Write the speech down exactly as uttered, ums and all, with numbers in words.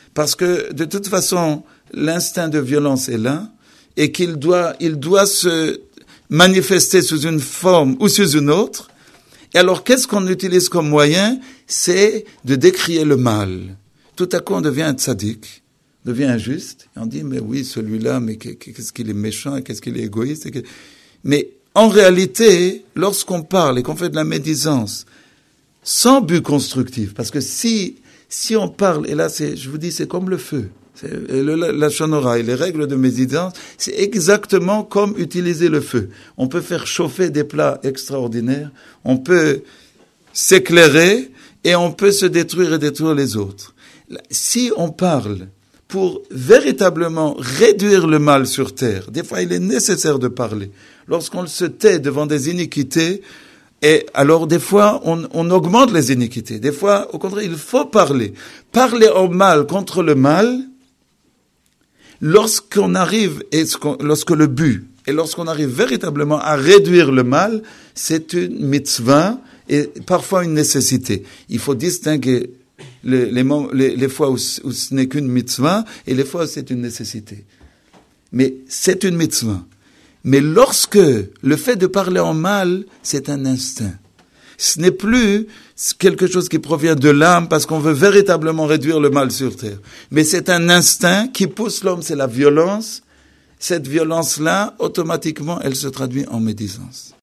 Parce que, de toute façon, l'instinct de violence est là, et qu'il doit, il doit se manifester sous une forme ou sous une autre. Et alors, qu'est-ce qu'on utilise comme moyen? C'est de décrier le mal. Tout à coup, on devient un tzaddik, devient injuste, et on dit, mais oui, celui-là, mais qu'est-ce qu'il est méchant, et qu'est-ce qu'il est égoïste. Et que... Mais en réalité, lorsqu'on parle et qu'on fait de la médisance, sans but constructif, parce que si, si on parle, et là, c'est, je vous dis, c'est comme le feu. C'est, le, la, la shonora et les règles de médisance, c'est exactement comme utiliser le feu. On peut faire chauffer des plats extraordinaires, on peut s'éclairer, et on peut se détruire et détruire les autres. Si on parle pour véritablement réduire le mal sur terre, des fois il est nécessaire de parler. Lorsqu'on se tait devant des iniquités, et alors des fois on, on augmente les iniquités. Des fois, au contraire, il faut parler. Parler au mal contre le mal, lorsqu'on arrive, et lorsque le but, et lorsqu'on arrive véritablement à réduire le mal, c'est une mitzvah et parfois une nécessité. Il faut distinguer les, les, les, les fois où, où ce n'est qu'une mitzvah et les fois où c'est une nécessité. Mais c'est une mitzvah. Mais lorsque le fait de parler en mal, c'est un instinct. Ce n'est plus quelque chose qui provient de l'âme parce qu'on veut véritablement réduire le mal sur terre. Mais c'est un instinct qui pousse l'homme, c'est la violence. Cette violence-là, automatiquement, elle se traduit en médisance.